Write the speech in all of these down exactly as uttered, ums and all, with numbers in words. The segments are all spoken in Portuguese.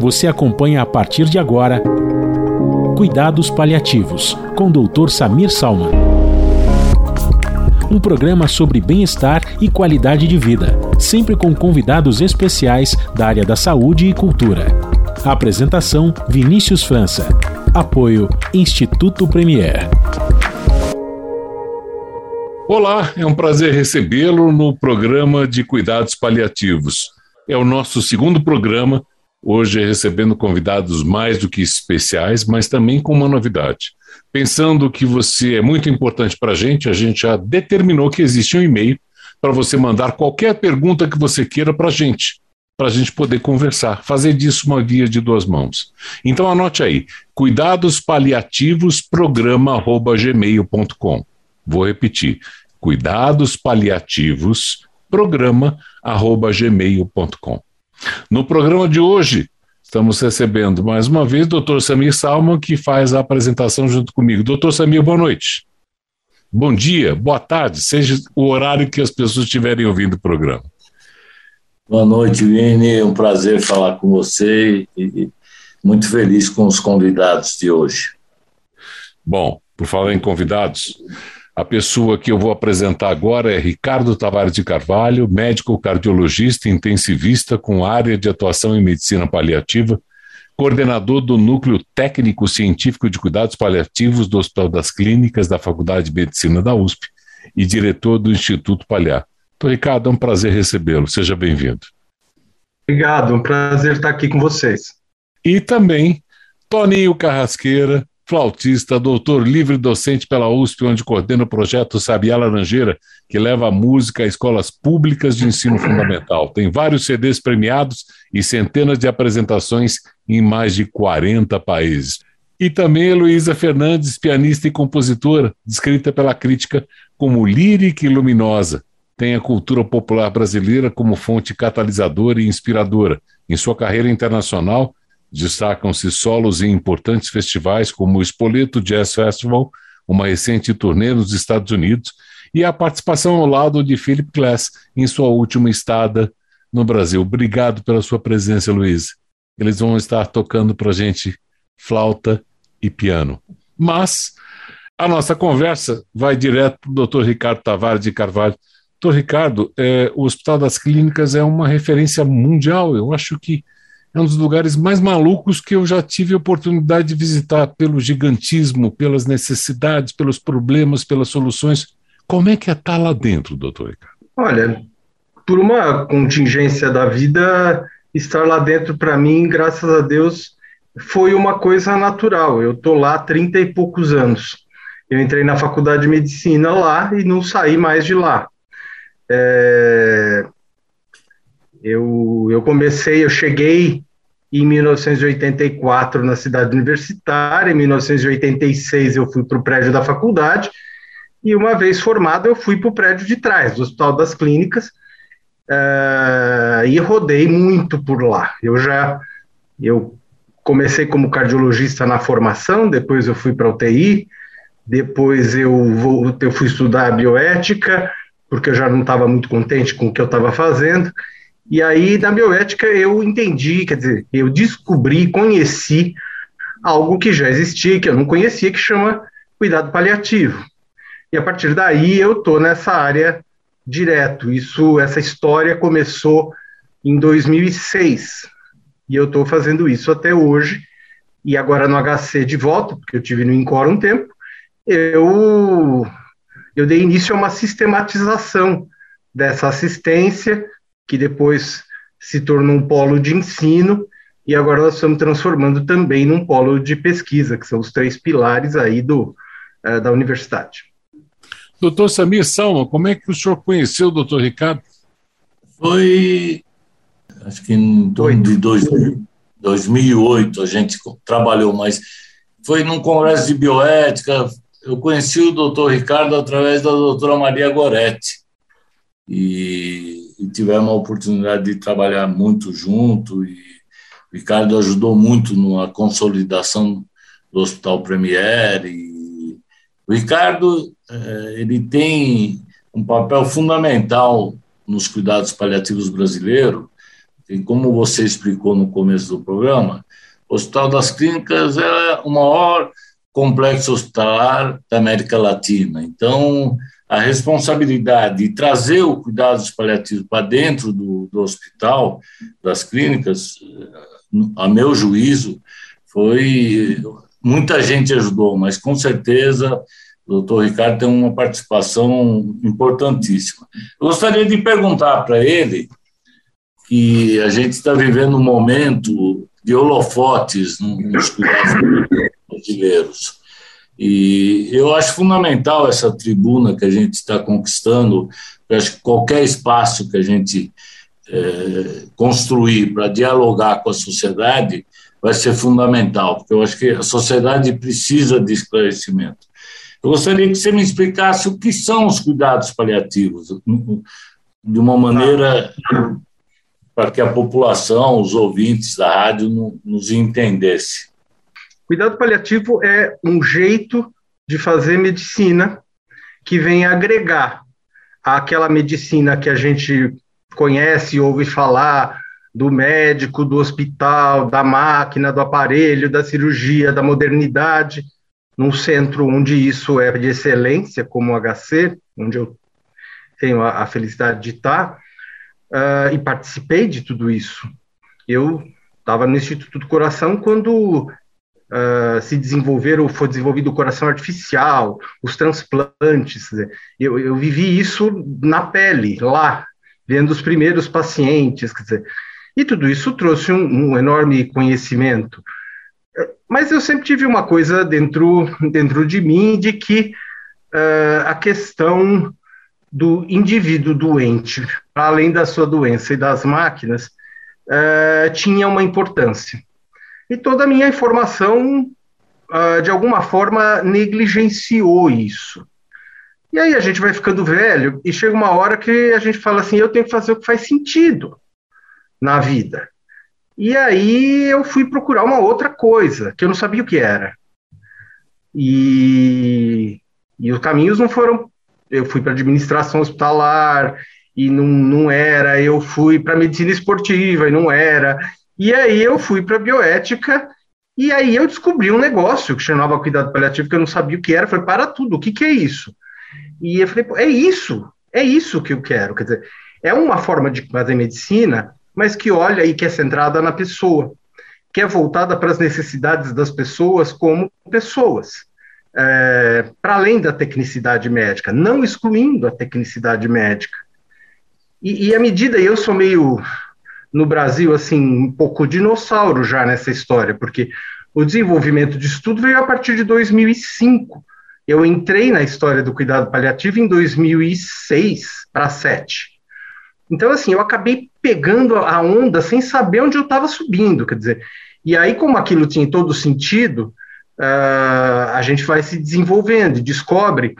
Você acompanha a partir de agora Cuidados Paliativos, com doutor Samir Salman. Um programa sobre bem-estar e qualidade de vida, sempre com convidados especiais da área da saúde e cultura. Apresentação: Vinícius França. Apoio: Instituto Premier. Olá, é um prazer recebê-lo no programa de Cuidados Paliativos. É o nosso segundo programa, hoje recebendo convidados mais do que especiais, mas também com uma novidade. Pensando que você é muito importante para a gente, a gente já determinou que existe um e-mail para você mandar qualquer pergunta que você queira para a gente, para a gente poder conversar, fazer disso uma via de duas mãos. Então anote aí, cuidados paliativos programa arroba gmail ponto com. Vou repetir, cuidados paliativos programa arroba gmail ponto com. No programa de hoje, estamos recebendo mais uma vez o doutor Samir Salman, que faz a apresentação junto comigo. doutor Samir, boa noite. Bom dia, boa tarde, seja o horário que as pessoas estiverem ouvindo o programa. Boa noite, Vini, é um prazer falar com você e muito feliz com os convidados de hoje. Bom, por falar em convidados, a pessoa que eu vou apresentar agora é Ricardo Tavares de Carvalho, médico cardiologista intensivista com área de atuação em medicina paliativa, coordenador do Núcleo Técnico Científico de Cuidados Paliativos do Hospital das Clínicas da Faculdade de Medicina da U S P e diretor do Instituto Paliar. Então, Ricardo, é um prazer recebê-lo. Seja bem-vindo. Obrigado, um prazer estar aqui com vocês. E também Toninho Carrasqueira, flautista, doutor livre docente pela U S P, onde coordena o projeto Sabiá Laranjeira, que leva a música a escolas públicas de ensino fundamental. Tem vários C Ds premiados e centenas de apresentações em mais de quarenta países. E também Heloísa Fernandes, pianista e compositora, descrita pela crítica como lírica e luminosa. Tem a cultura popular brasileira como fonte catalisadora e inspiradora. Em sua carreira internacional, destacam-se solos em importantes festivais como o Spoleto Jazz Festival, uma recente turnê nos Estados Unidos, e a participação ao lado de Philip Glass em sua última estada no Brasil. Obrigado pela sua presença, Luiz. Eles vão estar tocando para a gente flauta e piano. Mas a nossa conversa vai direto para o doutor Ricardo Tavares de Carvalho. doutor Ricardo, é, o Hospital das Clínicas é uma referência mundial. Eu acho que é um dos lugares mais malucos que eu já tive a oportunidade de visitar, pelo gigantismo, pelas necessidades, pelos problemas, pelas soluções. Como é que é estar lá dentro, doutor Ricardo? Olha, por uma contingência da vida, estar lá dentro, para mim, graças a Deus, foi uma coisa natural. Eu estou lá há trinta e poucos anos. Eu entrei na faculdade de medicina lá e não saí mais de lá. É... Eu, eu comecei, eu cheguei em mil novecentos e oitenta e quatro na cidade universitária, em mil novecentos e oitenta e seis eu fui para o prédio da faculdade, e uma vez formado eu fui para o prédio de trás, do Hospital das Clínicas, uh, e rodei muito por lá. Eu já, eu comecei como cardiologista na formação, depois eu fui para a U T I, depois eu, vou, eu fui estudar bioética, porque eu já não estava muito contente com o que eu estava fazendo. E aí, na bioética, eu entendi, quer dizer, eu descobri, conheci algo que já existia, que eu não conhecia, que chama cuidado paliativo. E a partir daí, eu estou nessa área direto. Isso, essa história começou em dois mil e seis, e eu estou fazendo isso até hoje. E agora no H C de volta, porque eu tive no INCOR um tempo, eu, eu dei início a uma sistematização dessa assistência, que depois se tornou um polo de ensino, e agora nós estamos transformando também num polo de pesquisa, que são os três pilares aí do, uh, da universidade. doutor Samir Salman, como é que o senhor conheceu o doutor Ricardo? Foi, acho que em torno de dois mil e oito a gente trabalhou, mas foi num congresso de bioética. Eu conheci o doutor Ricardo através da doutora Maria Goretti, e e tivemos a oportunidade de trabalhar muito junto, e o Ricardo ajudou muito na consolidação do Hospital Premier, e o Ricardo ele tem um papel fundamental nos cuidados paliativos brasileiros. E como você explicou no começo do programa, o Hospital das Clínicas é o maior complexo hospitalar da América Latina. Então, a responsabilidade de trazer o cuidados paliativos para dentro do, do hospital, das clínicas, a meu juízo, foi... Muita gente ajudou, mas com certeza o doutor Ricardo tem uma participação importantíssima. Eu gostaria de perguntar para ele que a gente está vivendo um momento de holofotes nos cuidados brasileiros. E eu acho fundamental essa tribuna que a gente está conquistando. Eu acho que qualquer espaço que a gente é, construir para dialogar com a sociedade vai ser fundamental, porque eu acho que a sociedade precisa de esclarecimento. Eu gostaria que você me explicasse o que são os cuidados paliativos, de uma maneira para que a população, os ouvintes da rádio, nos entendessem. Cuidado paliativo é um jeito de fazer medicina que vem agregar àquela medicina que a gente conhece e ouve falar, do médico, do hospital, da máquina, do aparelho, da cirurgia, da modernidade, num centro onde isso é de excelência, como o H C, onde eu tenho a, a felicidade de estar, uh, e participei de tudo isso. Eu estava no Instituto do Coração quando uh, se desenvolveram, foi desenvolvido o coração artificial, os transplantes. Eu, eu vivi isso na pele, lá, vendo os primeiros pacientes, quer dizer, e tudo isso trouxe um, um enorme conhecimento. Mas eu sempre tive uma coisa dentro, dentro de mim, de que uh, a questão do indivíduo doente, além da sua doença e das máquinas, uh, tinha uma importância. E toda a minha informação, uh, de alguma forma, negligenciou isso. E aí a gente vai ficando velho e chega uma hora que a gente fala assim, eu tenho que fazer o que faz sentido na vida. E aí eu fui procurar uma outra coisa, que eu não sabia o que era. E, e os caminhos não foram... Eu fui para administração hospitalar, e não, não era. Eu fui para medicina esportiva, e não era. E aí eu fui para bioética, e aí eu descobri um negócio que chamava cuidado paliativo, que eu não sabia o que era. Eu falei, para tudo, o que, que é isso? E eu falei, é isso, é isso que eu quero. Quer dizer, é uma forma de fazer medicina, mas que olha e que é centrada na pessoa, que é voltada para as necessidades das pessoas como pessoas, é, para além da tecnicidade médica, não excluindo a tecnicidade médica. E, e à medida, eu sou meio, no Brasil, assim, um pouco dinossauro já nessa história, porque o desenvolvimento de estudo veio a partir de dois mil e cinco. Eu entrei na história do cuidado paliativo em dois mil e seis para dois mil e sete. Então, assim, eu acabei pegando a onda sem saber onde eu estava subindo, quer dizer, e aí, como aquilo tinha todo sentido, uh, a gente vai se desenvolvendo e descobre,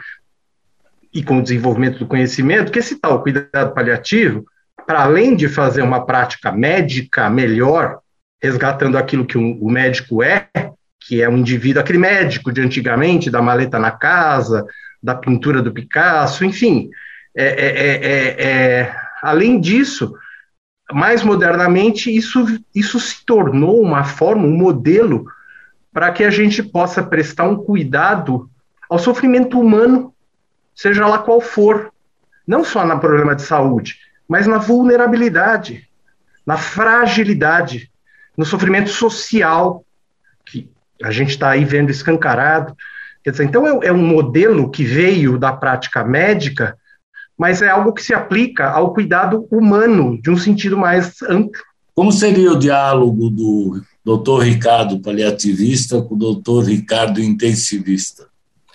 e com o desenvolvimento do conhecimento, que esse tal cuidado paliativo, para além de fazer uma prática médica melhor, resgatando aquilo que o, o médico é, que é um indivíduo, aquele médico de antigamente, da maleta na casa, da pintura do Picasso, enfim, é, é, é, é, além disso, mais modernamente, isso, isso se tornou uma forma, um modelo para que a gente possa prestar um cuidado ao sofrimento humano, seja lá qual for, não só no problema de saúde, mas na vulnerabilidade, na fragilidade, no sofrimento social, que a gente está aí vendo escancarado. Quer dizer, então é, é um modelo que veio da prática médica, mas é algo que se aplica ao cuidado humano, de um sentido mais amplo. Como seria o diálogo do doutor Ricardo paliativista com o doutor Ricardo intensivista?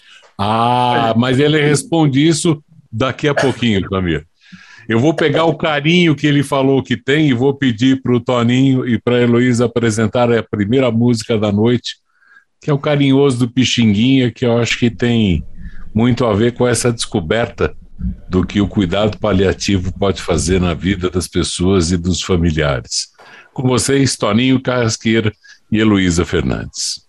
Ah, mas ele responde isso daqui a pouquinho, Tamir. Eu vou pegar o carinho que ele falou que tem e vou pedir para o Toninho e para a Heloísa apresentar a primeira música da noite, que é o Carinhoso do Pixinguinha, que eu acho que tem muito a ver com essa descoberta do que o cuidado paliativo pode fazer na vida das pessoas e dos familiares. Com vocês, Toninho Carrasqueira e Heloísa Fernandes.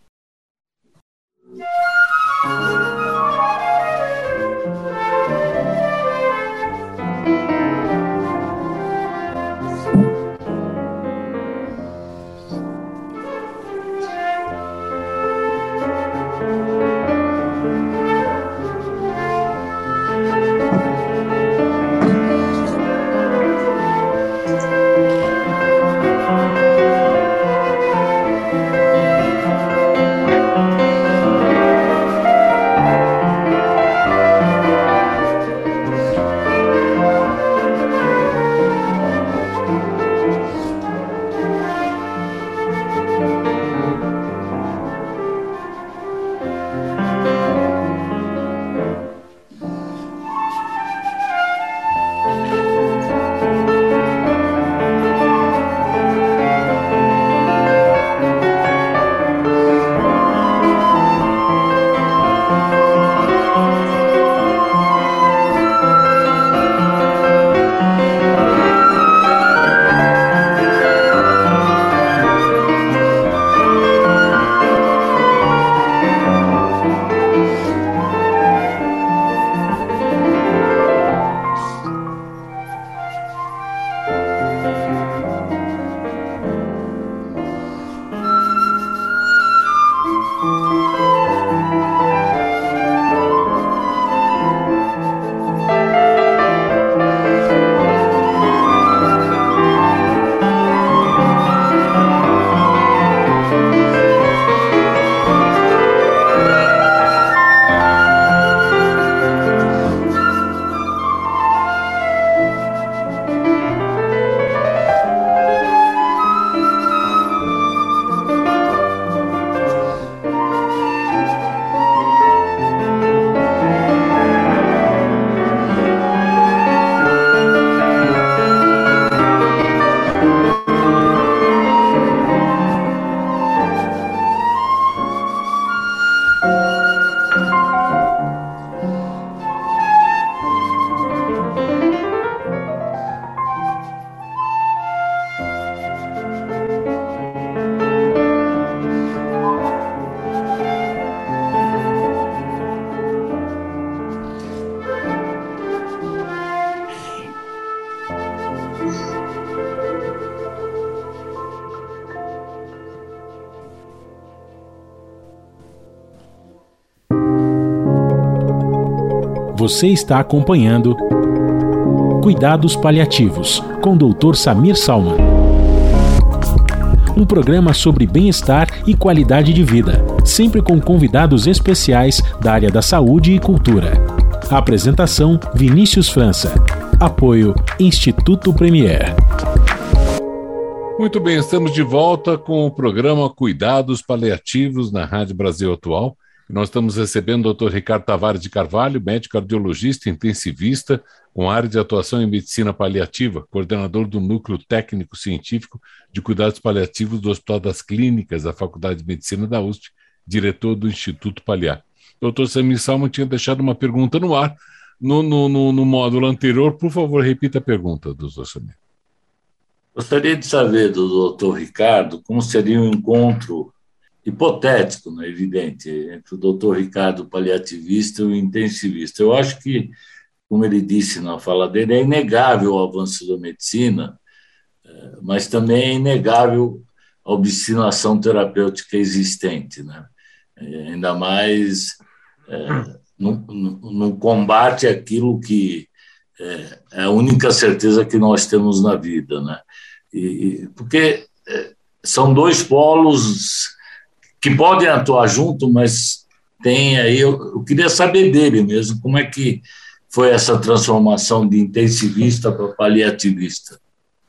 Você está acompanhando Cuidados Paliativos, com doutor Samir Salman. Um programa sobre bem-estar e qualidade de vida, sempre com convidados especiais da área da saúde e cultura. A apresentação, Vinícius França. Apoio, Instituto Premier. Muito bem, estamos de volta com o programa Cuidados Paliativos na Rádio Brasil Atual. Nós estamos recebendo o doutor Ricardo Tavares de Carvalho, médico cardiologista intensivista, com área de atuação em medicina paliativa, coordenador do Núcleo Técnico Científico de Cuidados Paliativos do Hospital das Clínicas da Faculdade de Medicina da U S P, diretor do Instituto Paliar. O doutor Samir Salman tinha deixado uma pergunta no ar. No, no, no, no módulo anterior, por favor, repita a pergunta, doutor Samir. Gostaria de saber do doutor Ricardo como seria um encontro hipotético, não é evidente, entre o doutor Ricardo paliativista e o intensivista. Eu acho que, como ele disse na fala dele, é inegável o avanço da medicina, mas também é inegável a obstinação terapêutica existente, né? Ainda mais é, no, no, no combate àquilo que é, é a única certeza que nós temos na vida, né? E, e, porque é, são dois polos que podem atuar junto, mas tem aí, eu, eu queria saber dele mesmo, como é que foi essa transformação de intensivista para paliativista?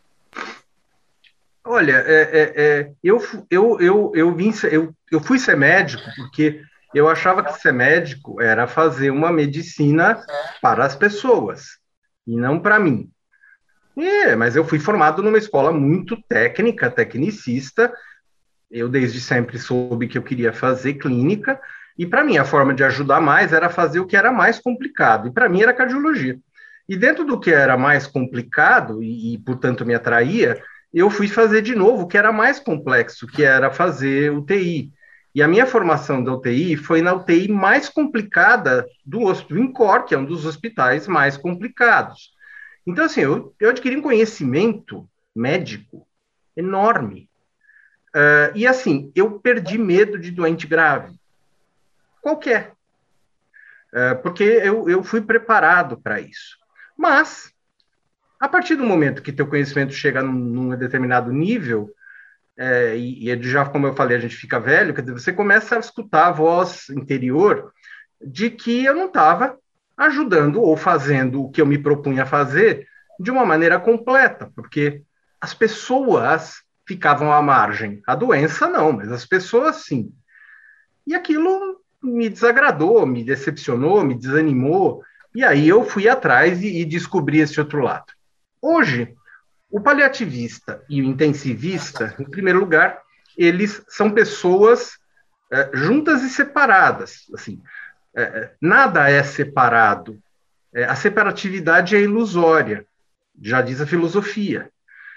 Olha, é, é, é, eu, eu, eu, eu, vim, eu, eu fui ser médico porque eu achava que ser médico era fazer uma medicina para as pessoas, e não para mim. É, mas eu fui formado numa escola muito técnica, tecnicista. Eu desde sempre soube que eu queria fazer clínica, e para mim a forma de ajudar mais era fazer o que era mais complicado, e para mim era cardiologia. E dentro do que era mais complicado, e, e portanto me atraía, eu fui fazer de novo o que era mais complexo, que era fazer U T I. E a minha formação da U T I foi na U T I mais complicada do Hospital INCOR, que é um dos hospitais mais complicados. Então, assim, eu, eu adquiri um conhecimento médico enorme. Uh, e assim, eu perdi medo de doente grave, qualquer, uh, porque eu, eu fui preparado para isso. Mas, a partir do momento que teu conhecimento chega num, num determinado nível, é, e, e já como eu falei, a gente fica velho, quer dizer, você começa a escutar a voz interior de que eu não estava ajudando ou fazendo o que eu me propunha fazer de uma maneira completa, porque as pessoas ficavam à margem. A doença não, mas as pessoas sim. E aquilo me desagradou, me decepcionou, me desanimou, e aí eu fui atrás e, e descobri esse outro lado. Hoje, o paliativista e o intensivista, em primeiro lugar, eles são pessoas é, juntas e separadas. Assim, é, nada é separado. É, a separatividade é ilusória, já diz a filosofia.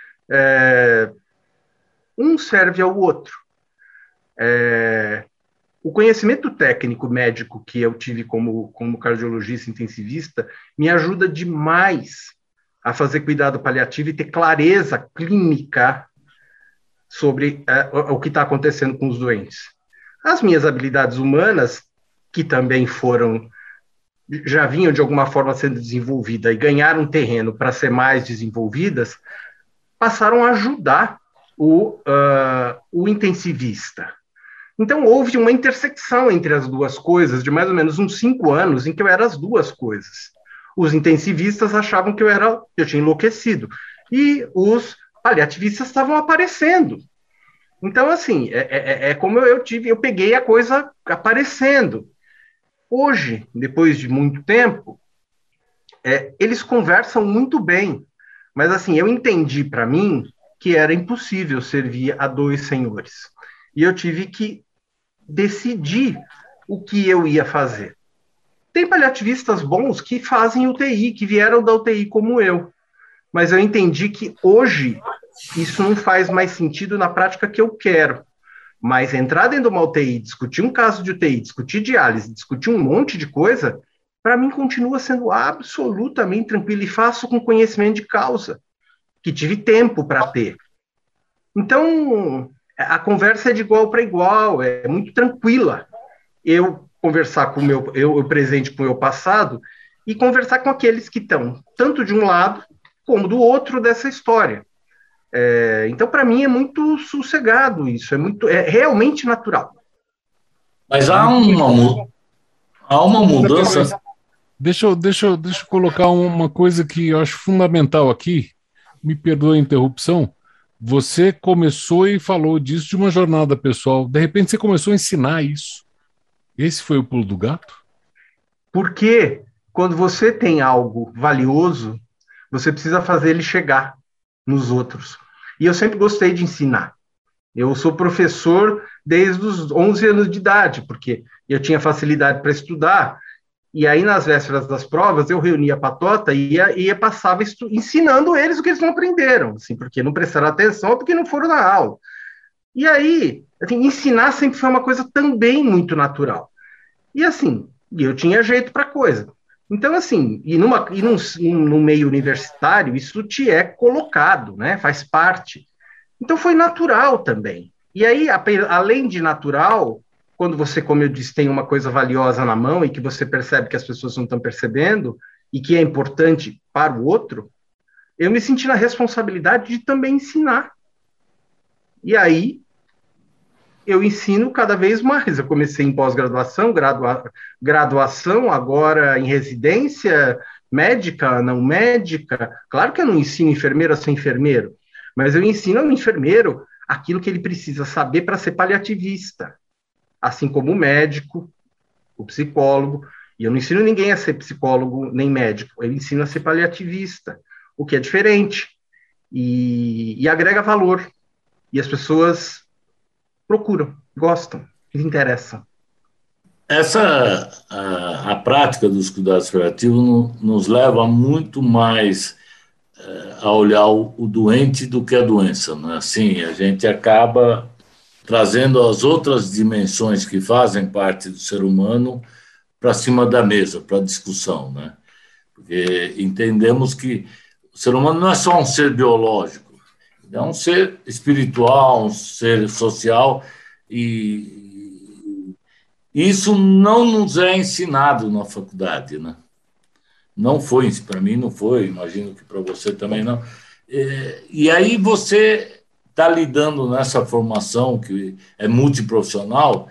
É, Um serve ao outro. É, o conhecimento técnico médico que eu tive como, como cardiologista intensivista me ajuda demais a fazer cuidado paliativo e ter clareza clínica sobre é, o, o que está acontecendo com os doentes. As minhas habilidades humanas, que também foram, já vinham de alguma forma sendo desenvolvidas e ganharam terreno para ser mais desenvolvidas, passaram a ajudar O, uh, o intensivista. Então, houve uma intersecção entre as duas coisas de mais ou menos uns cinco anos em que eu era as duas coisas. Os intensivistas achavam que eu, era, eu tinha enlouquecido, e os paliativistas estavam aparecendo. Então, assim, é, é, é como eu tive, eu peguei a coisa aparecendo. Hoje, depois de muito tempo, é, eles conversam muito bem, mas assim, eu entendi para mim que era impossível servir a dois senhores. E eu tive que decidir o que eu ia fazer. Tem paliativistas bons que fazem U T I, que vieram da U T I como eu. Mas eu entendi que hoje isso não faz mais sentido na prática que eu quero. Mas entrar dentro de uma U T I, discutir um caso de U T I, discutir diálise, discutir um monte de coisa, para mim continua sendo absolutamente tranquilo e faço com conhecimento de causa, que tive tempo para ter. Então, a conversa é de igual para igual, é muito tranquila. Eu conversar com o meu, eu, eu presente com o meu passado e conversar com aqueles que estão tanto de um lado como do outro dessa história. É, então, para mim, é muito sossegado isso, é, muito, é realmente natural. Mas há uma, há uma mudança... Deixa eu, deixa, eu, deixa eu colocar uma coisa que eu acho fundamental aqui, me perdoe a interrupção. Você começou e falou disso de uma jornada pessoal, de repente você começou a ensinar isso. Esse foi o pulo do gato? Porque quando você tem algo valioso, você precisa fazer ele chegar nos outros. E eu sempre gostei de ensinar. Eu sou professor desde os onze anos de idade, porque eu tinha facilidade para estudar, e aí nas vésperas das provas eu reunia a patota e ia, ia passava estu- ensinando eles o que eles não aprenderam, assim, porque não prestaram atenção ou porque não foram na aula. E aí, assim, ensinar sempre foi uma coisa também muito natural. E assim, eu tinha jeito para coisa. Então, assim, e, numa, e num, num meio universitário, isso te é colocado, né? Faz parte. Então, foi natural também. E aí, a, além de natural, quando você, como eu disse, tem uma coisa valiosa na mão e que você percebe que as pessoas não estão percebendo e que é importante para o outro, eu me senti na responsabilidade de também ensinar. E aí, eu ensino cada vez mais. Eu comecei em pós-graduação, gradua- graduação, agora em residência, médica, não médica. Claro que eu não ensino enfermeiro a ser enfermeiro, mas eu ensino ao enfermeiro aquilo que ele precisa saber para ser paliativista, assim como o médico, o psicólogo. E eu não ensino ninguém a ser psicólogo nem médico, eu ensino a ser paliativista, o que é diferente e, e agrega valor. E as pessoas procuram, gostam, lhes interessa. Essa, a, a prática dos cuidados paliativos no, nos leva muito mais é, a olhar o, o doente do que a doença, não é assim? A gente acaba trazendo as outras dimensões que fazem parte do ser humano para cima da mesa, para a discussão, né? Porque entendemos que o ser humano não é só um ser biológico, é um ser espiritual, um ser social, e isso não nos é ensinado na faculdade, né? Não foi, para mim não foi, imagino que para você também não. E aí você está lidando nessa formação que é multiprofissional,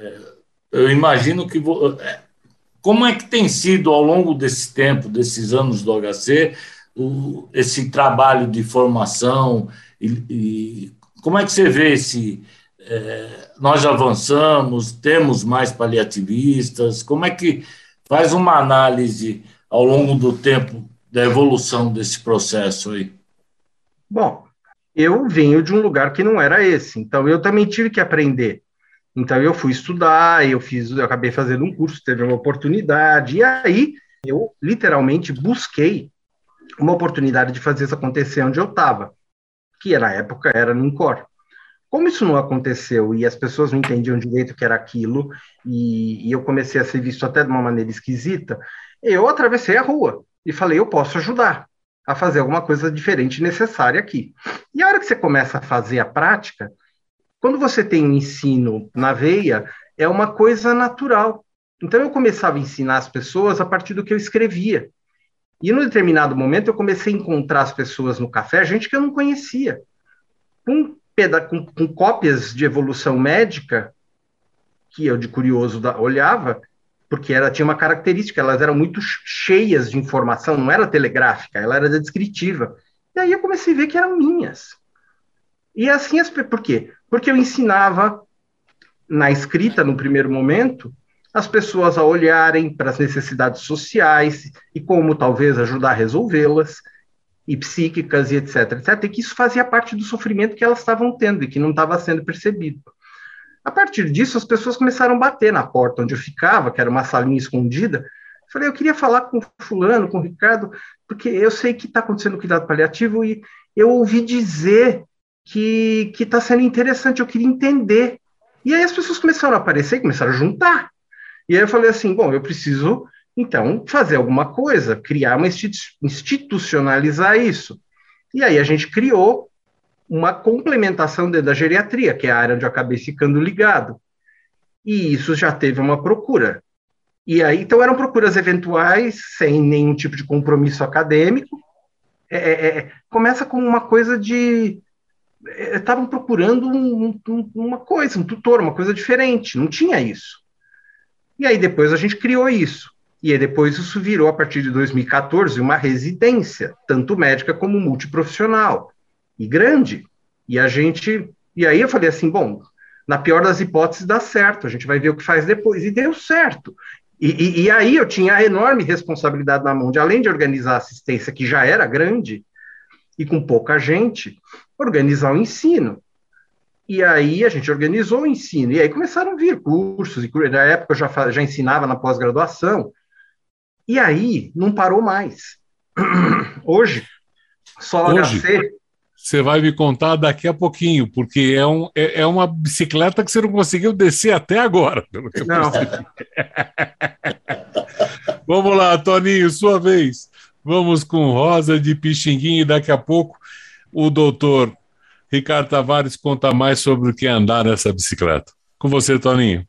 eu imagino que... Como é que tem sido, ao longo desse tempo, desses anos do H C, o, esse trabalho de formação? E, e como é que você vê esse... É, nós avançamos, temos mais paliativistas, como é que faz uma análise ao longo do tempo da evolução desse processo aí? Bom, eu venho de um lugar que não era esse, então eu também tive que aprender. Então eu fui estudar, eu fiz, eu acabei fazendo um curso, teve uma oportunidade, e aí eu literalmente busquei uma oportunidade de fazer isso acontecer onde eu estava, que na época era no INCOR. Como isso não aconteceu e as pessoas não entendiam direito o que era aquilo, e, e eu comecei a ser visto até de uma maneira esquisita, eu atravessei a rua e falei, eu posso ajudar a fazer alguma coisa diferente e necessária aqui. E a hora que você começa a fazer a prática, quando você tem um ensino na veia, é uma coisa natural. Então eu começava a ensinar as pessoas a partir do que eu escrevia. E num determinado momento eu comecei a encontrar as pessoas no café, gente que eu não conhecia, com, com, com cópias de evolução médica, que eu de curioso da, olhava, porque ela tinha uma característica, elas eram muito cheias de informação, não era telegráfica, ela era descritiva. E aí eu comecei a ver que eram minhas. E assim, as, por quê? Porque eu ensinava na escrita, no primeiro momento, as pessoas a olharem para as necessidades sociais e como talvez ajudar a resolvê-las, e psíquicas e etc, etc, e que isso fazia parte do sofrimento que elas estavam tendo e que não estava sendo percebido. A partir disso, as pessoas começaram a bater na porta onde eu ficava, que era uma salinha escondida. Eu falei, eu queria falar com o fulano, com o Ricardo, porque eu sei que está acontecendo cuidado paliativo e eu ouvi dizer que está sendo interessante, eu queria entender. E aí as pessoas começaram a aparecer, começaram a juntar. E aí eu falei assim, bom, eu preciso, então, fazer alguma coisa, criar uma institucionalizar isso. E aí a gente criou uma complementação dentro da geriatria, que é a área onde eu acabei ficando ligado. E isso já teve uma procura. E aí, então eram procuras eventuais, sem nenhum tipo de compromisso acadêmico. É, é, começa com uma coisa de... Estavam procurando um, um, uma coisa, um tutor, uma coisa diferente, não tinha isso. E aí depois a gente criou isso. E aí depois isso virou, a partir de dois mil e quatorze, uma residência, tanto médica como multiprofissional, e grande. E a gente... E aí eu falei assim, bom, na pior das hipóteses dá certo, a gente vai ver o que faz depois. E deu certo. E, e, e aí eu tinha a enorme responsabilidade na mão de, além de organizar a assistência, que já era grande, e com pouca gente, organizar o ensino. E aí a gente organizou o ensino, e aí começaram a vir cursos, e na época eu já, já ensinava na pós-graduação, e aí não parou mais. Hoje, só Hoje, H C... Você vai me contar daqui a pouquinho, porque é, um, é, é uma bicicleta que você não conseguiu descer até agora. Pelo que eu não. Vamos lá, Toninho, sua vez. Vamos com Rosa de Pixinguinha e daqui a pouco o doutor Ricardo Tavares conta mais sobre o que é andar nessa bicicleta. Com você, Toninho.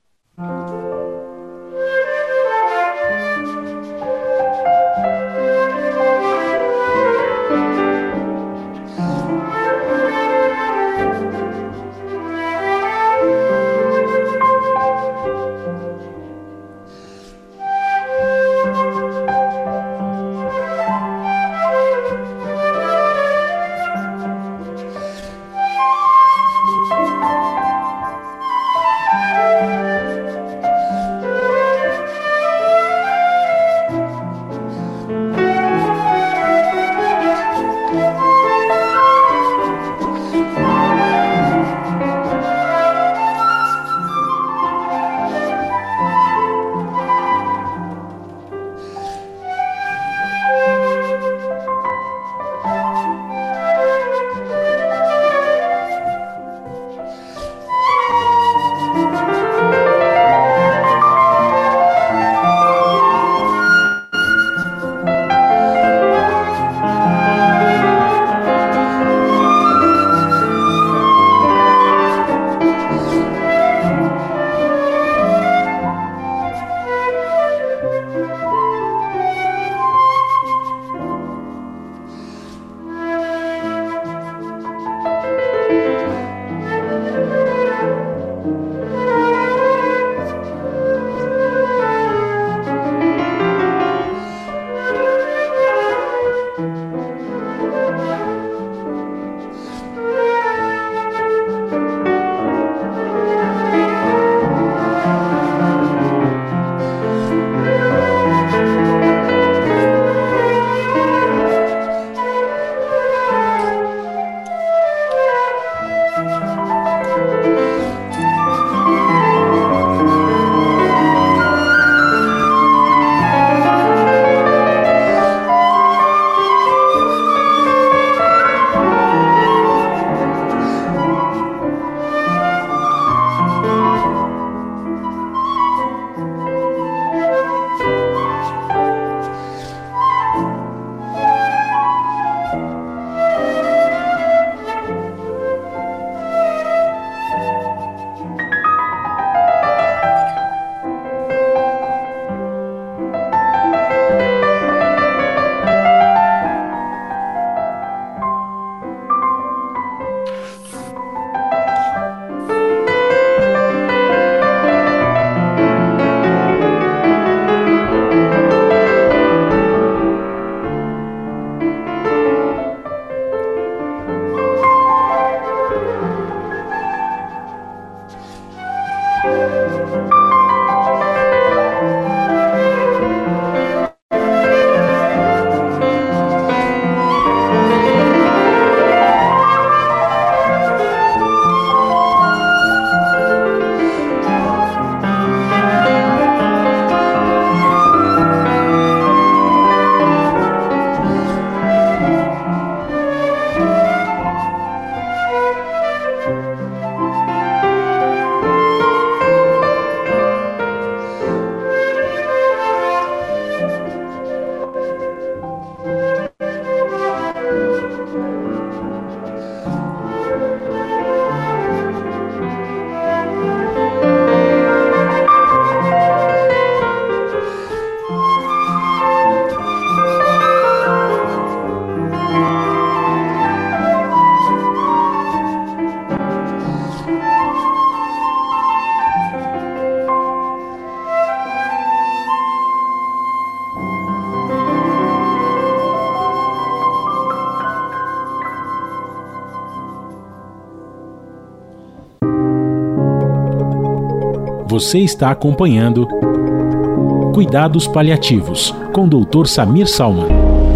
Você está acompanhando Cuidados Paliativos, com doutor Samir Salman.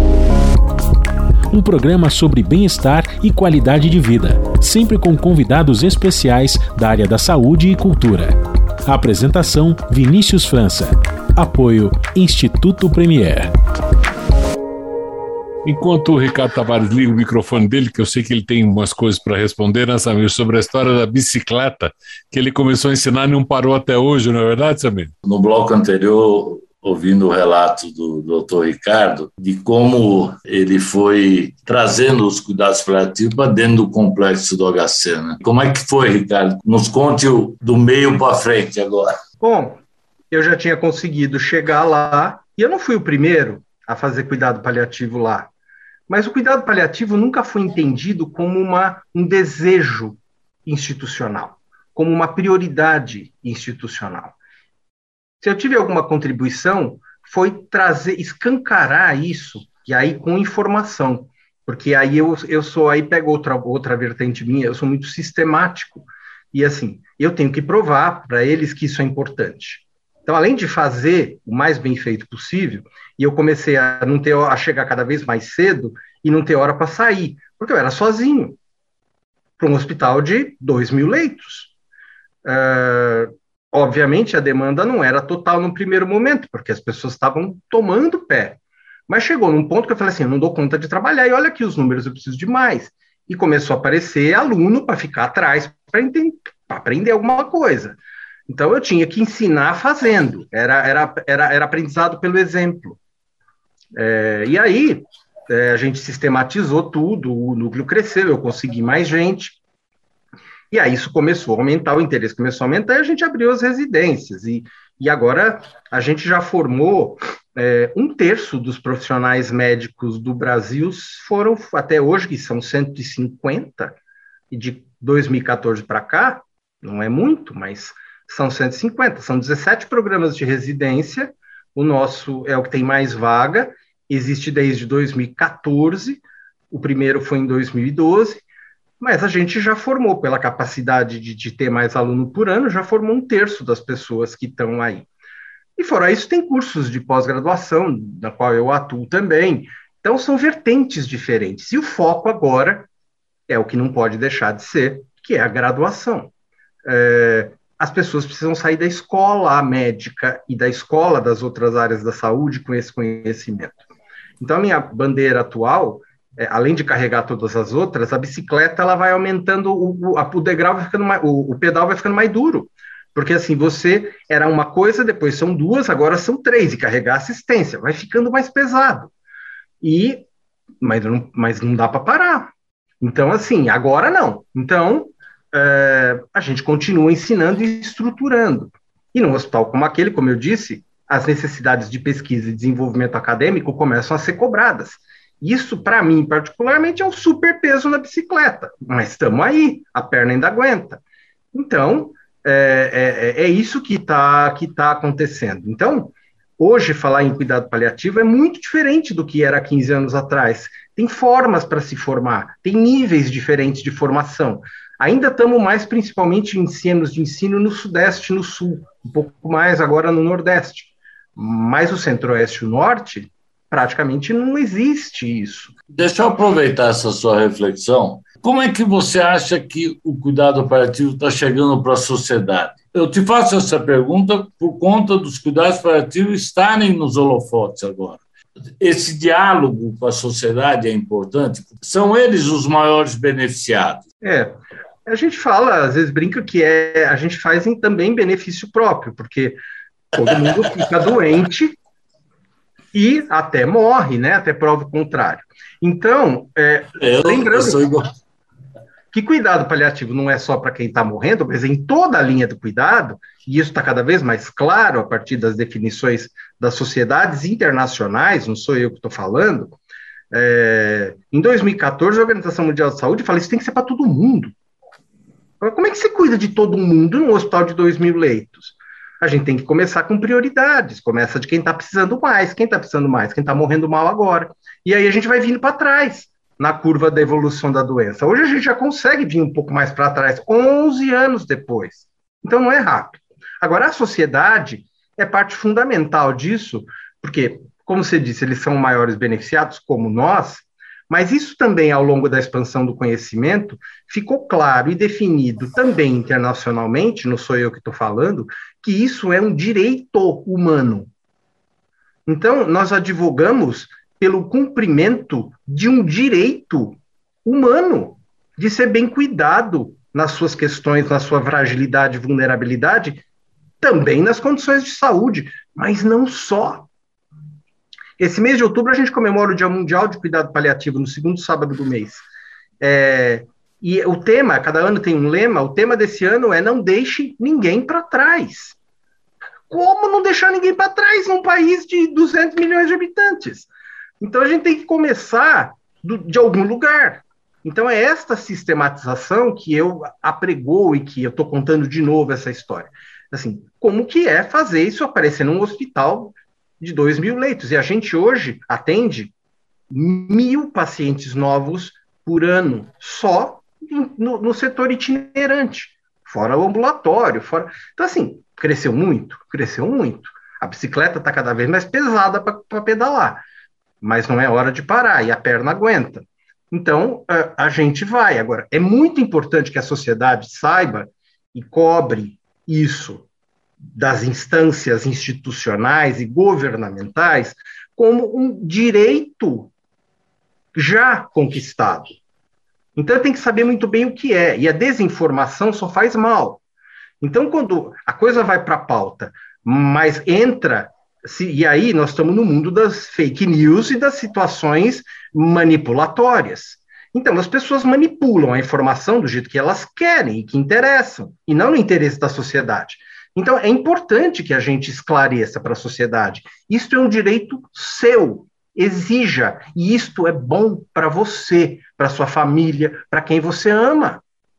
Um programa sobre bem-estar e qualidade de vida, sempre com convidados especiais da área da saúde e cultura. Apresentação: Vinícius França. Apoio: Instituto Premier. Enquanto o Ricardo Tavares liga o microfone dele, que eu sei que ele tem umas coisas para responder, né, Samir, sobre a história da bicicleta, que ele começou a ensinar e não parou até hoje, não é verdade, Samir? No bloco anterior, ouvindo o relato do doutor Ricardo, de como ele foi trazendo os cuidados paliativos para dentro do complexo do H C, né? Como é que foi, Ricardo? Nos conte o, do meio para frente agora. Bom, eu já tinha conseguido chegar lá, e eu não fui o primeiro a fazer cuidado paliativo lá. Mas o cuidado paliativo nunca foi entendido como uma, um desejo institucional, como uma prioridade institucional. Se eu tive alguma contribuição, foi trazer, escancarar isso, e aí com informação, porque aí eu, eu sou, aí pego outra, outra vertente minha, eu sou muito sistemático, e assim, eu tenho que provar para eles que isso é importante. Então, além de fazer o mais bem feito possível, e eu comecei a não ter a chegar cada vez mais cedo e não ter hora para sair, porque eu era sozinho, para um hospital de dois mil leitos. Uh, obviamente, a demanda não era total no primeiro momento, porque as pessoas estavam tomando pé. Mas chegou num ponto que eu falei assim, eu não dou conta de trabalhar, e olha aqui os números, eu preciso de mais. E começou a aparecer aluno para ficar atrás, para aprender alguma coisa. Então, eu tinha que ensinar fazendo, era, era, era, era aprendizado pelo exemplo. É, e aí, é, a gente sistematizou tudo, o núcleo cresceu, eu consegui mais gente, e aí isso começou a aumentar, o interesse começou a aumentar, e a gente abriu as residências, e, e agora a gente já formou é, um terço dos profissionais médicos do Brasil, foram até hoje, que são cento e cinquenta, e de dois mil e quatorze para cá, não é muito, mas são cento e cinquenta, são dezessete programas de residência, o nosso é o que tem mais vaga, existe desde dois mil e quatorze, o primeiro foi em dois mil e doze, mas a gente já formou, pela capacidade de, de ter mais aluno por ano, já formou um terço das pessoas que estão aí. E fora isso, tem cursos de pós-graduação, na qual eu atuo também, então são vertentes diferentes, e o foco agora é o que não pode deixar de ser, que é a graduação. É, as pessoas precisam sair da escola médica e da escola das outras áreas da saúde com esse conhecimento. Então, a minha bandeira atual, é, além de carregar todas as outras, a bicicleta ela vai aumentando, o, o degrau vai ficando mais, o, o pedal vai ficando mais duro, porque assim, você era uma coisa, depois são duas, agora são três, e carregar assistência, vai ficando mais pesado. E, mas, não, mas não dá para parar. Então, assim, agora não. Então, É, a gente continua ensinando e estruturando. E num hospital como aquele, como eu disse, as necessidades de pesquisa e desenvolvimento acadêmico começam a ser cobradas. Isso, para mim, particularmente, é um super peso na bicicleta, mas estamos aí, a perna ainda aguenta. Então, é, é, é isso que está que tá acontecendo. Então, hoje, falar em cuidado paliativo é muito diferente do que era há quinze anos atrás. Tem formas para se formar, tem níveis diferentes de formação. Ainda estamos mais, principalmente, em ensinos de ensino no Sudeste e no Sul, um pouco mais agora no Nordeste. Mas o Centro-Oeste e o Norte, praticamente não existe isso. Deixa eu aproveitar essa sua reflexão. Como é que você acha que o cuidado paliativo está chegando para a sociedade? Eu te faço essa pergunta por conta dos cuidados paliativos estarem nos holofotes agora. Esse diálogo com a sociedade é importante? São eles os maiores beneficiados? É, a gente fala, às vezes brinca que é, a gente faz em também benefício próprio, porque todo mundo fica doente e até morre, né? Até prova o contrário. Então, é, eu, lembrando eu sou igual. que cuidado paliativo não é só para quem está morrendo, mas em toda a linha do cuidado, e isso está cada vez mais claro a partir das definições das sociedades internacionais, não sou eu que estou falando. É, em dois mil e quatorze, a Organização Mundial de Saúde fala que isso tem que ser para todo mundo. Como é que você cuida de todo mundo num hospital de dois mil leitos? A gente tem que começar com prioridades, começa de quem está precisando mais, quem está precisando mais, quem está morrendo mal agora. E aí a gente vai vindo para trás, na curva da evolução da doença. Hoje a gente já consegue vir um pouco mais para trás, onze anos depois. Então não é rápido. Agora, a sociedade é parte fundamental disso, porque, como você disse, eles são maiores beneficiados, como nós, mas isso também, ao longo da expansão do conhecimento, ficou claro e definido também internacionalmente, não sou eu que estou falando, que isso é um direito humano. Então, nós advogamos pelo cumprimento de um direito humano, de ser bem cuidado nas suas questões, na sua fragilidade e vulnerabilidade, também nas condições de saúde, mas não só. Esse mês de outubro a gente comemora o Dia Mundial de Cuidado Paliativo, no segundo sábado do mês. É, e o tema, cada ano tem um lema, o tema desse ano é não deixe ninguém para trás. Como não deixar ninguém para trás num país de duzentos milhões de habitantes? Então a gente tem que começar do, de algum lugar. Então é esta sistematização que eu apregou e que eu estou contando de novo essa história. Assim, como que é fazer isso aparecer num hospital de dois mil leitos? E a gente hoje atende mil pacientes novos por ano, só no, no setor itinerante, fora o ambulatório, fora... Então, assim, cresceu muito, cresceu muito. A bicicleta está cada vez mais pesada para pedalar, mas não é hora de parar, e a perna aguenta. Então, a, a gente vai. Agora, é muito importante que a sociedade saiba e cobre isso das instâncias institucionais e governamentais como um direito já conquistado. Então, tem que saber muito bem o que é, e a desinformação só faz mal. Então, quando a coisa vai para a pauta, mas entra... Se, e aí nós estamos no mundo das fake news e das situações manipulatórias. Então, as pessoas manipulam a informação do jeito que elas querem e que interessam, e não no interesse da sociedade. Então, é importante que a gente esclareça para a sociedade. Isto é um direito seu, exija, e isto é bom para você, para sua família, para quem você ama.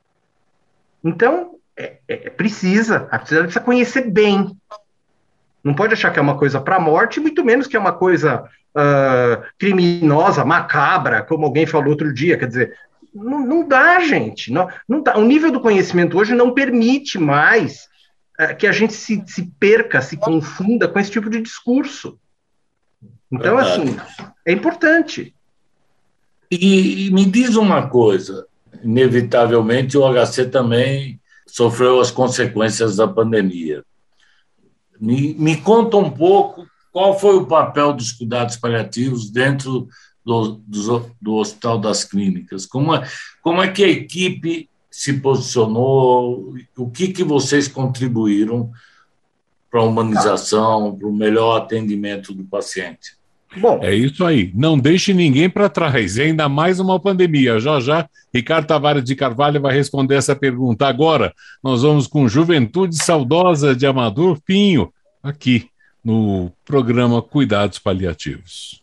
Então, é, é, precisa, a sociedade precisa conhecer bem. Não pode achar que é uma coisa para a morte, muito menos que é uma coisa uh, criminosa, macabra, como alguém falou outro dia. Quer dizer, não, não dá, gente. Não, não dá. O nível do conhecimento hoje não permite mais uh, que a gente se, se perca, se confunda com esse tipo de discurso. Então, Verdade. assim, é importante. E, e me diz uma coisa, inevitavelmente o H C também sofreu as consequências da pandemia. Me, me conta um pouco qual foi o papel dos cuidados paliativos dentro do, do, do Hospital das Clínicas. Como é, como é que a equipe se posicionou? O que, que vocês contribuíram para a humanização, para o melhor atendimento do paciente? Bom, é isso aí. Não deixe ninguém para trás. E ainda mais uma pandemia. Já, já, Ricardo Tavares de Carvalho vai responder essa pergunta. Agora, nós vamos com Juventude Saudosa de Amador Pinho, aqui no programa Cuidados Paliativos.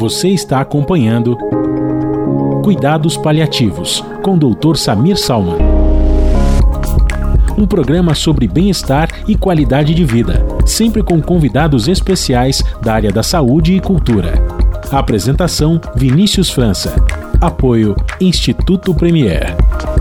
Você está acompanhando Cuidados Paliativos, com doutor Samir Salman. Um programa sobre bem-estar e qualidade de vida, sempre com convidados especiais da área da saúde e cultura. Apresentação: Vinícius França. Apoio: Instituto Premier.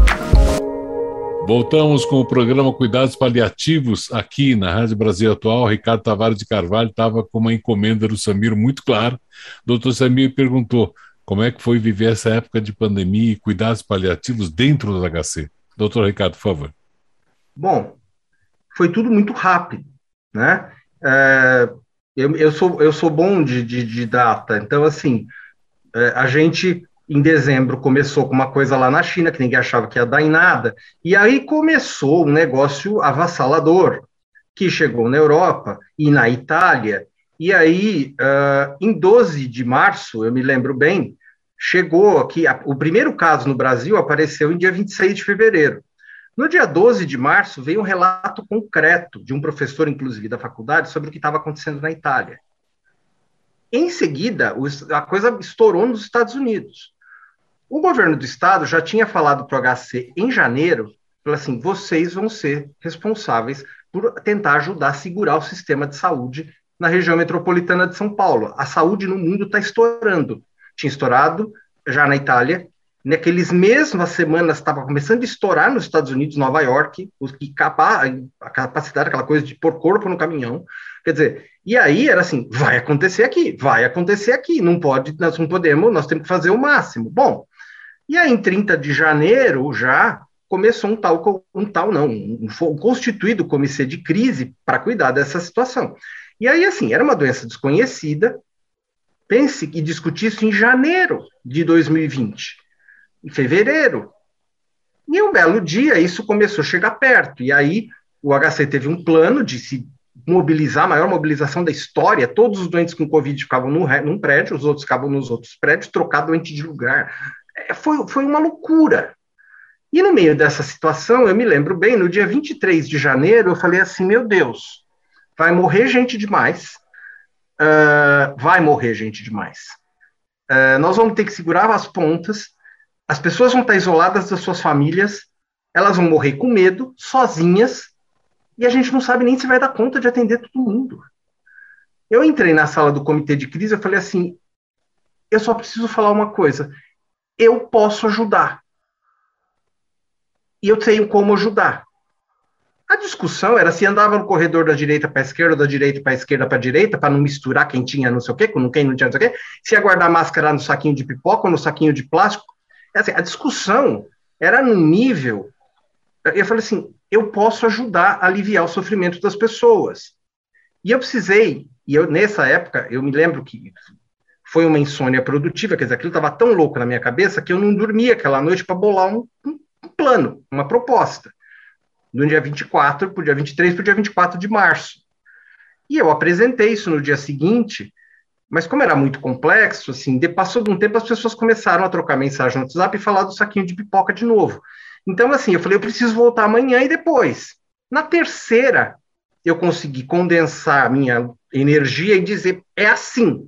Voltamos com o programa Cuidados Paliativos aqui na Rádio Brasil Atual. Ricardo Tavares de Carvalho estava com uma encomenda do Samir muito clara. O doutor Samir perguntou como é que foi viver essa época de pandemia e cuidados paliativos dentro do H C. Doutor Ricardo, por favor. Bom, foi tudo muito rápido, né? É, eu, eu, sou, eu sou bom de, de, de data, então, assim, é, a gente... Em dezembro começou com uma coisa lá na China, que ninguém achava que ia dar em nada, e aí começou um negócio avassalador, que chegou na Europa e na Itália, e aí, uh, em doze de março, eu me lembro bem, chegou aqui, a, o primeiro caso no Brasil apareceu em dia vinte e seis de fevereiro. No dia doze de março, veio um relato concreto de um professor, inclusive, da faculdade, sobre o que estava acontecendo na Itália. Em seguida, a coisa estourou nos Estados Unidos. O governo do estado já tinha falado para o H C em janeiro, falou assim, vocês vão ser responsáveis por tentar ajudar a segurar o sistema de saúde na região metropolitana de São Paulo. A saúde no mundo está estourando. Tinha estourado já na Itália, naqueles mesmas semanas estava começando a estourar nos Estados Unidos, Nova York, a capacidade, aquela coisa de pôr corpo no caminhão. Quer dizer, e aí era assim, vai acontecer aqui, vai acontecer aqui, não pode, nós não podemos, nós temos que fazer o máximo. Bom, e aí em trinta de janeiro já começou um tal, um tal não, um, um constituído comitê de crise para cuidar dessa situação. E aí assim, era uma doença desconhecida, pense que discutir isso em janeiro de dois mil e vinte, em fevereiro, e um belo dia isso começou a chegar perto, e aí o H C teve um plano de se mobilizar, a maior mobilização da história, todos os doentes com Covid ficavam num, num prédio, os outros ficavam nos outros prédios, trocar doente de lugar. É, foi, foi uma loucura. E no meio dessa situação, eu me lembro bem, no dia vinte e três de janeiro, eu falei assim, meu Deus, vai morrer gente demais, uh, vai morrer gente demais. Uh, nós vamos ter que segurar as pontas, as pessoas vão estar isoladas das suas famílias, elas vão morrer com medo, sozinhas, e a gente não sabe nem se vai dar conta de atender todo mundo. Eu entrei na sala do comitê de crise, eu falei assim, eu só preciso falar uma coisa, eu posso ajudar. E eu tenho como ajudar. A discussão era se andava no corredor da direita para a esquerda, da direita para a esquerda para a direita, para não misturar quem tinha não sei o quê, com quem não tinha não sei o quê, se ia guardar máscara no saquinho de pipoca ou no saquinho de plástico. Assim, a discussão era num nível... Eu falei assim, eu posso ajudar a aliviar o sofrimento das pessoas. E eu precisei, e eu, nessa época, eu me lembro que foi uma insônia produtiva, quer dizer, aquilo estava tão louco na minha cabeça que eu não dormia aquela noite para bolar um, um, um plano, uma proposta, do dia vinte e quatro para o dia vinte e três para o dia vinte e quatro de março. E eu apresentei isso no dia seguinte, mas como era muito complexo, assim, de, passou de um tempo, as pessoas começaram a trocar mensagem no WhatsApp e falar do saquinho de pipoca de novo. Então, assim, eu falei, eu preciso voltar amanhã e depois. Na terceira, eu consegui condensar a minha energia e dizer, é assim.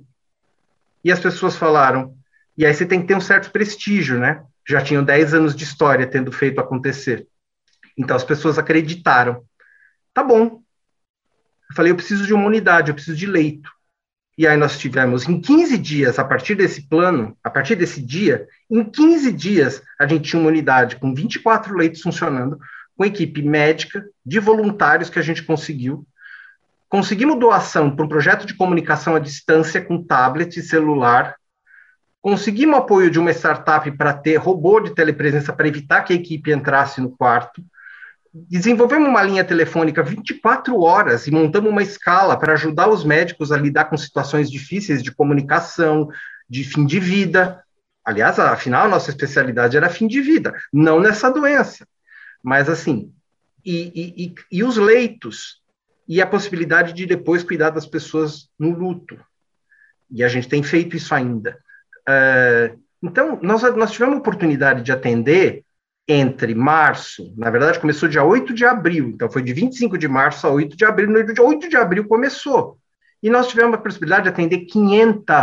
E as pessoas falaram, e aí você tem que ter um certo prestígio, né? Já tinham dez anos de história tendo feito acontecer. Então, as pessoas acreditaram. Tá bom. Eu falei, eu preciso de uma unidade, eu preciso de leito. E aí nós tivemos, em quinze dias, a partir desse plano, a partir desse dia, em quinze dias, a gente tinha uma unidade com vinte e quatro leitos funcionando, com equipe médica, de voluntários que a gente conseguiu. Conseguimos doação para um projeto de comunicação à distância com tablet e celular. Conseguimos apoio de uma startup para ter robô de telepresença para evitar que a equipe entrasse no quarto. Desenvolvemos uma linha telefônica vinte e quatro horas e montamos uma escala para ajudar os médicos a lidar com situações difíceis de comunicação, de fim de vida. Aliás, afinal, a nossa especialidade era fim de vida, não nessa doença. Mas, assim, e, e, e, e os leitos, e a possibilidade de depois cuidar das pessoas no luto. E a gente tem feito isso ainda. Uh, então, nós, nós tivemos a oportunidade de atender entre março, na verdade começou dia oito de abril, então foi de vinte e cinco de março a oito de abril, no dia oito de abril começou, e nós tivemos a possibilidade de atender quinhentas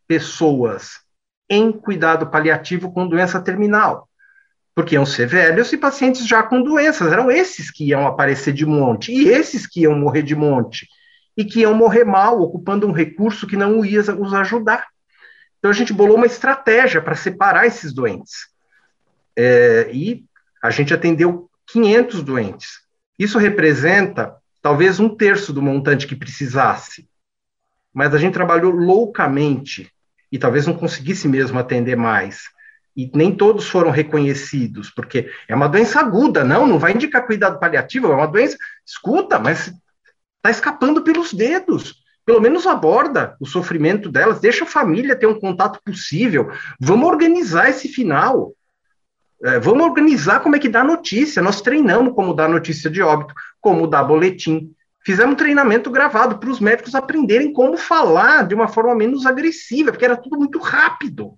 pessoas em cuidado paliativo com doença terminal, porque iam ser velhos e pacientes já com doenças, eram esses que iam aparecer de monte, e esses que iam morrer de monte, e que iam morrer mal, ocupando um recurso que não ia os ajudar. Então a gente bolou uma estratégia para separar esses doentes, é, e a gente atendeu quinhentos doentes. Isso representa talvez um terço do montante que precisasse, mas a gente trabalhou loucamente, e talvez não conseguisse mesmo atender mais, e nem todos foram reconhecidos, porque é uma doença aguda, não, não vai indicar cuidado paliativo, é uma doença, escuta, mas está escapando pelos dedos, pelo menos aborda o sofrimento delas, deixa a família ter um contato possível, vamos organizar esse final, é, vamos organizar como é que dá notícia, nós treinamos como dar notícia de óbito, como dar boletim, fizemos um treinamento gravado para os médicos aprenderem como falar de uma forma menos agressiva, porque era tudo muito rápido.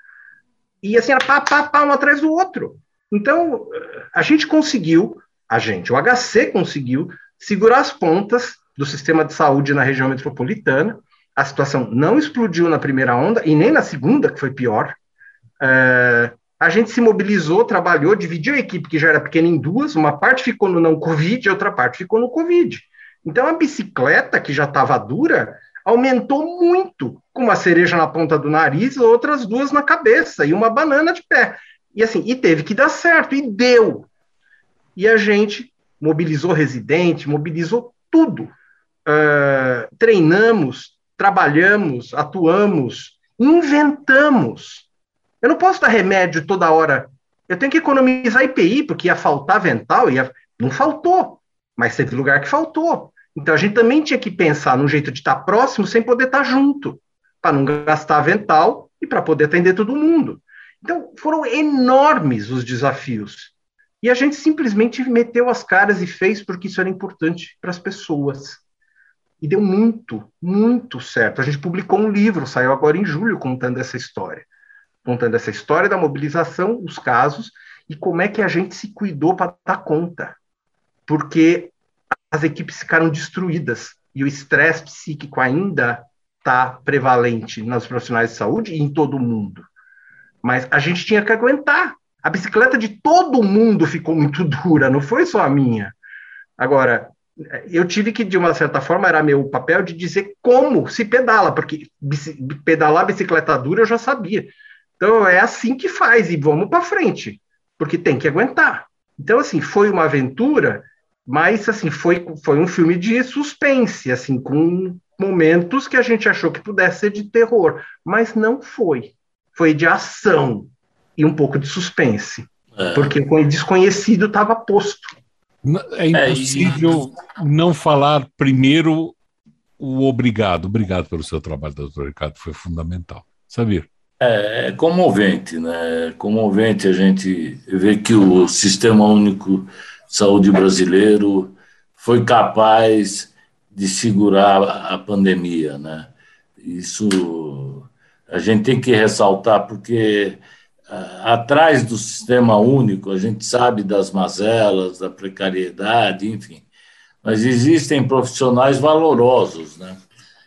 E assim, era pá, pá, pá, um atrás do outro. Então, a gente conseguiu, a gente, o H C conseguiu segurar as pontas do sistema de saúde na região metropolitana. A situação não explodiu na primeira onda, e nem na segunda, que foi pior. É, a gente se mobilizou, trabalhou, dividiu a equipe, que já era pequena, em duas. Uma parte ficou no não Covid e outra parte ficou no Covid. Então, a bicicleta, que já estava dura, aumentou muito, com uma cereja na ponta do nariz e outras duas na cabeça, e uma banana de pé. E assim, e teve que dar certo, e deu. E a gente mobilizou residente, mobilizou tudo. Uh, treinamos, trabalhamos, atuamos, inventamos. Eu não posso dar remédio toda hora. Eu tenho que economizar I P I, porque ia faltar avental, ia... não faltou, mas teve lugar que faltou. Então, a gente também tinha que pensar num jeito de estar próximo sem poder estar junto, para não gastar avental e para poder atender todo mundo. Então, foram enormes os desafios. E a gente simplesmente meteu as caras e fez porque isso era importante para as pessoas. E deu muito, muito certo. A gente publicou um livro, saiu agora em julho, contando essa história. Contando essa história da mobilização, os casos, e como é que a gente se cuidou para dar conta. Porque as equipes ficaram destruídas e o estresse psíquico ainda está prevalente nos profissionais de saúde e em todo o mundo. Mas a gente tinha que aguentar. A bicicleta de todo mundo ficou muito dura, não foi só a minha. Agora, eu tive que, de uma certa forma, era meu papel de dizer como se pedala, porque pedalar bicicleta dura eu já sabia. Então, é assim que faz, e vamos para frente, porque tem que aguentar. Então, assim, foi uma aventura... Mas, assim, foi, foi um filme de suspense, assim, com momentos que a gente achou que pudesse ser de terror, mas não foi. Foi de ação e um pouco de suspense, é. Porque o desconhecido estava posto. É impossível é, e... não falar primeiro o obrigado. Obrigado pelo seu trabalho, doutor Ricardo, foi fundamental. Sabia? É, é comovente, né? É comovente a gente ver que o Sistema Único Saúde brasileiro foi capaz de segurar a pandemia, né? Isso a gente tem que ressaltar, porque a, atrás do Sistema Único a gente sabe das mazelas, da precariedade, enfim, mas existem profissionais valorosos, né?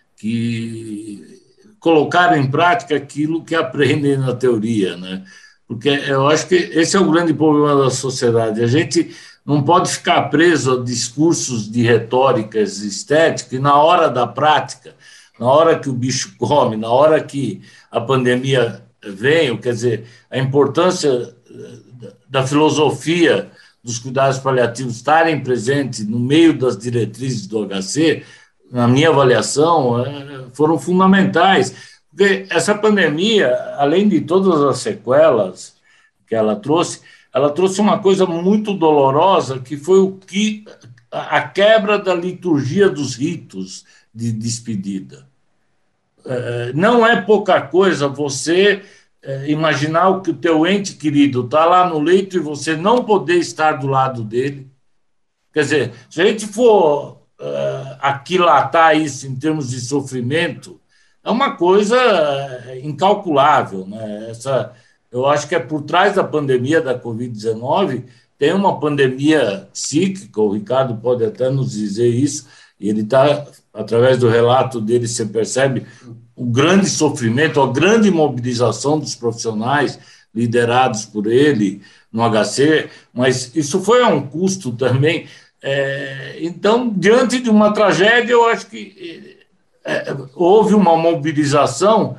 Que colocaram em prática aquilo que aprendem na teoria, né? Porque eu acho que esse é o grande problema da sociedade. A gente não pode ficar preso a discursos de retóricas estéticas e na hora da prática, na hora que o bicho come, na hora que a pandemia vem, quer dizer, a importância da filosofia dos cuidados paliativos estarem presentes no meio das diretrizes do H C, na minha avaliação, foram fundamentais. Porque essa pandemia, além de todas as sequelas que ela trouxe, ela trouxe uma coisa muito dolorosa, que foi o que a quebra da liturgia dos ritos de despedida. Não é pouca coisa você imaginar que o teu ente querido está lá no leito e você não poder estar do lado dele. Quer dizer, se a gente for aquilatar isso em termos de sofrimento, é uma coisa incalculável, né? Essa... Eu acho que é por trás da pandemia da covid dezenove, tem uma pandemia psíquica, o Ricardo pode até nos dizer isso, e ele está, através do relato dele, você percebe o grande sofrimento, a grande mobilização dos profissionais liderados por ele no H C, mas isso foi a um custo também. É, então, diante de uma tragédia, eu acho que é, houve uma mobilização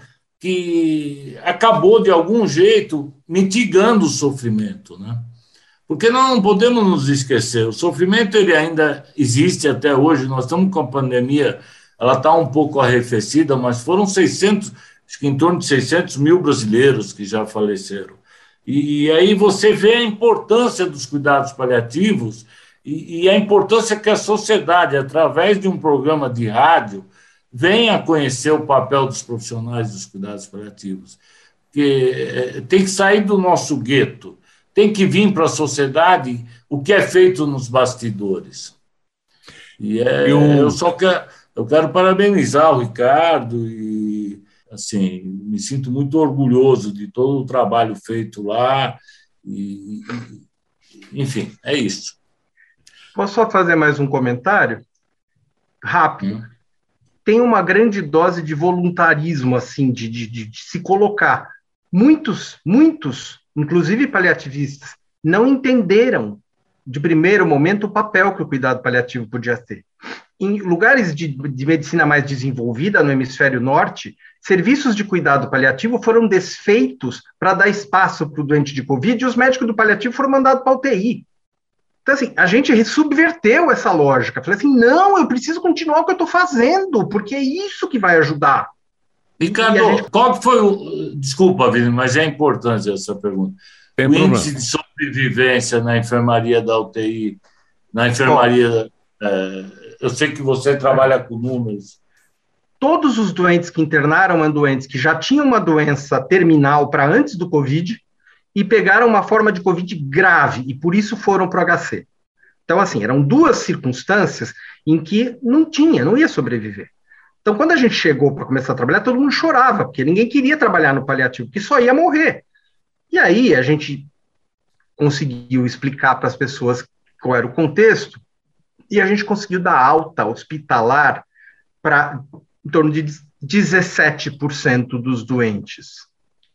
que acabou, de algum jeito, mitigando o sofrimento, né? Porque nós não podemos nos esquecer, o sofrimento ele ainda existe até hoje, nós estamos com a pandemia, ela está um pouco arrefecida, mas foram seiscentos, acho que em torno de seiscentos mil brasileiros que já faleceram. E, e aí você vê a importância dos cuidados paliativos e, e a importância que a sociedade, através de um programa de rádio, venha conhecer o papel dos profissionais dos cuidados paliativos. Porque tem que sair do nosso gueto, tem que vir para a sociedade o que é feito nos bastidores. E é, eu... eu só quero, eu quero parabenizar o Ricardo e, assim, me sinto muito orgulhoso de todo o trabalho feito lá. E, enfim, é isso. Posso só fazer mais um comentário? Rápido. Hum. Tem uma grande dose de voluntarismo, assim, de, de, de, de se colocar. Muitos, muitos, inclusive paliativistas, não entenderam, de primeiro momento, o papel que o cuidado paliativo podia ter. Em lugares de, de medicina mais desenvolvida, no hemisfério norte, serviços de cuidado paliativo foram desfeitos para dar espaço para o doente de Covid e os médicos do paliativo foram mandados para a U T I. Então, assim, a gente subverteu essa lógica. Falei assim, não, eu preciso continuar o que eu estou fazendo, porque é isso que vai ajudar. Ricardo, gente... qual que foi o... Desculpa, Vini, mas é importante essa pergunta. Tem o problema. Índice de sobrevivência na enfermaria da U T I, na enfermaria... É, eu sei que você trabalha com números. Todos os doentes que internaram eram doentes que já tinham uma doença terminal para antes do Covid e pegaram uma forma de Covid grave, e por isso foram para o H C. Então, assim, eram duas circunstâncias em que não tinha, não ia sobreviver. Então, quando a gente chegou para começar a trabalhar, todo mundo chorava, porque ninguém queria trabalhar no paliativo, porque só ia morrer. E aí a gente conseguiu explicar para as pessoas qual era o contexto, e a gente conseguiu dar alta hospitalar para em torno de dezessete por cento dos doentes.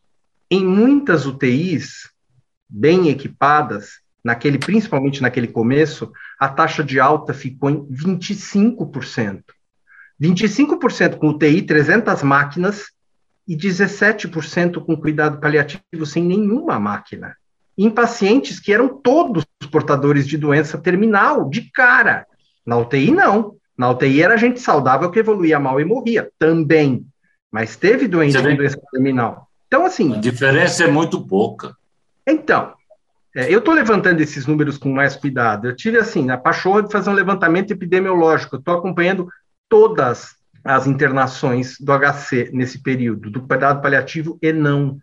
Em muitas U T Is, bem equipadas, naquele, principalmente naquele começo, a taxa de alta ficou em vinte e cinco por cento. vinte e cinco por cento com U T I, trezentas máquinas, e dezessete por cento com cuidado paliativo sem nenhuma máquina. Em pacientes que eram todos portadores de doença terminal, de cara. Na U T I, não. Na U T I era gente saudável que evoluía mal e morria, também. Mas teve doente com doença terminal. Então, assim... A diferença é muito pouca. Então, é, eu estou levantando esses números com mais cuidado. Eu tive, assim, a pachorra de fazer um levantamento epidemiológico. Eu estou acompanhando todas as internações do H C nesse período, do cuidado paliativo e não.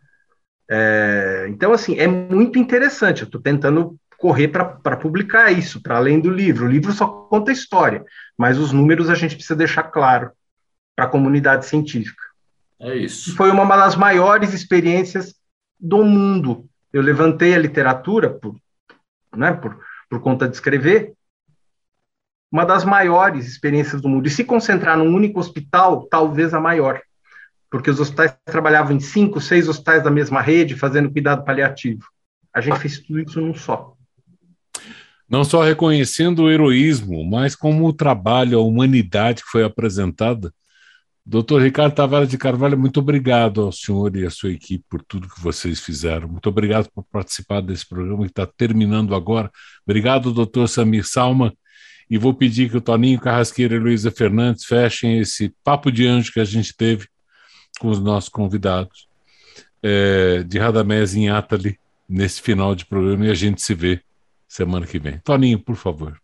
É, então, assim, é muito interessante. Eu estou tentando correr para publicar isso, para além do livro. O livro só conta a história, mas os números a gente precisa deixar claro para a comunidade científica. É isso. Foi uma das maiores experiências do mundo. Eu levantei a literatura, por, né, por, por conta de escrever, uma das maiores experiências do mundo. E se concentrar num único hospital, talvez a maior. Porque os hospitais trabalhavam em cinco, seis hospitais da mesma rede, fazendo cuidado paliativo. A gente fez tudo isso num só. Não só reconhecendo o heroísmo, mas como o trabalho, a humanidade que foi apresentada. doutor Ricardo Tavares de Carvalho, muito obrigado ao senhor e à sua equipe por tudo que vocês fizeram. Muito obrigado por participar desse programa que está terminando agora. Obrigado, doutor Samir Salman. E vou pedir que o Toninho Carrasqueira e a Luísa Fernandes fechem esse papo de anjo que a gente teve com os nossos convidados é, de Radamés em Atali nesse final de programa, e a gente se vê semana que vem. Toninho, por favor.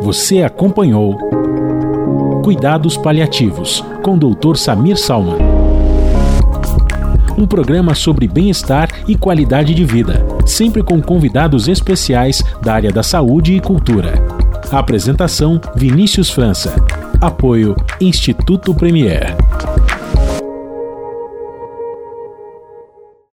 Você acompanhou Cuidados Paliativos, com doutor Samir Salman. Um programa sobre bem-estar e qualidade de vida, sempre com convidados especiais da área da saúde e cultura. Apresentação: Vinícius França. Apoio: Instituto Premier.